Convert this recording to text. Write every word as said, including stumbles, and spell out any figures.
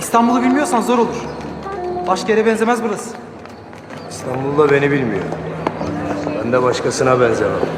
İstanbul'u bilmiyorsan zor olur. Başka yere benzemez burası. İstanbul'da beni bilmiyor. Ben de başkasına benzemem.